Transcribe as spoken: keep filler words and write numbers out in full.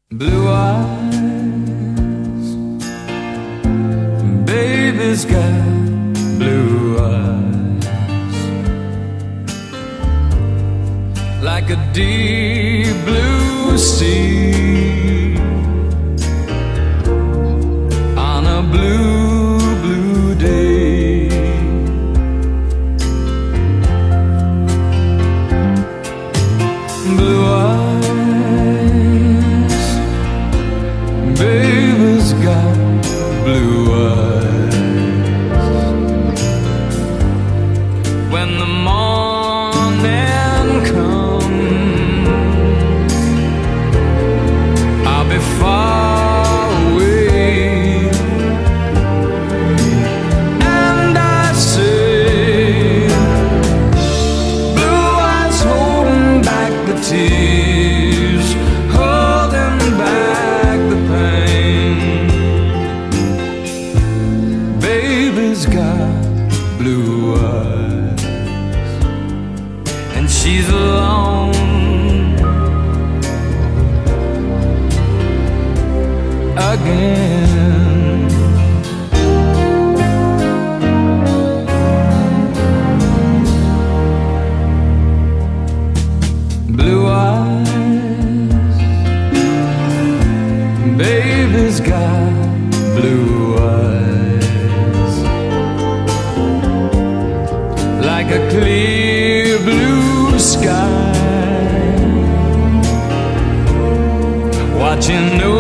Blue eyes, baby's got blue eyes, like a deep blue sea on a blue, blue day. Blue eyes, baby's got blue eyes. When the morning comes, I'll be far away, and I say, blue eyes holding back the tears, holding back the pain. Baby's got blue eyes, and she's alone again. Blue eyes, baby's got blue eyes, like a clear blue sky, watching over